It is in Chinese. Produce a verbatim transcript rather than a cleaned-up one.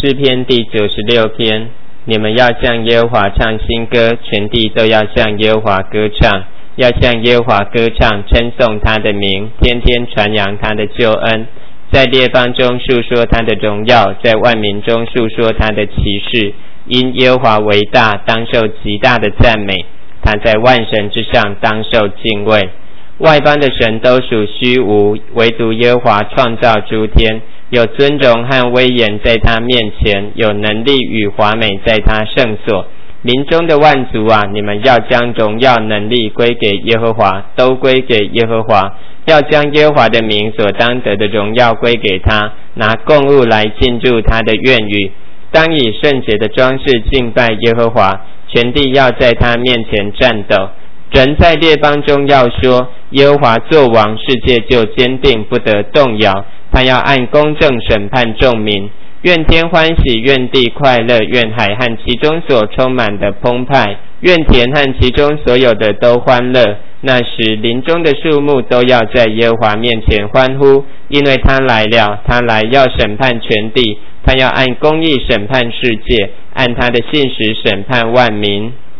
诗篇第九十六篇，你们要向耶和华唱新歌，全地都要向耶和华歌唱，要向耶和华歌唱，称颂他的名，天天传扬他的救恩，在列邦中述说他的荣耀，在万民中述说他的奇事。因耶和华为大，当受极大的赞美，他在万神之上，当受敬畏。外邦的神都属虚无，唯独耶和华创造诸天，有尊荣和威严在他面前，有能力与华美在他圣所。民中的万族啊，你们要将荣耀能力归给耶和华，都归给耶和华，要将耶和华的名所当得的荣耀归给他，拿供物来进入他的院宇。当以圣洁的装饰敬拜耶和华，全地要在他面前战斗。人在列邦中要说，耶和华作王，世界就坚定不得动摇。他要按公正审判众民，愿天欢喜，愿地快乐，愿海和其中所充满的澎湃，愿田和其中所有的都欢乐。那时林中的树木都要在耶和华面前欢呼，因为他来了，他来要审判全地，他要按公义审判世界，按他的信实审判万民。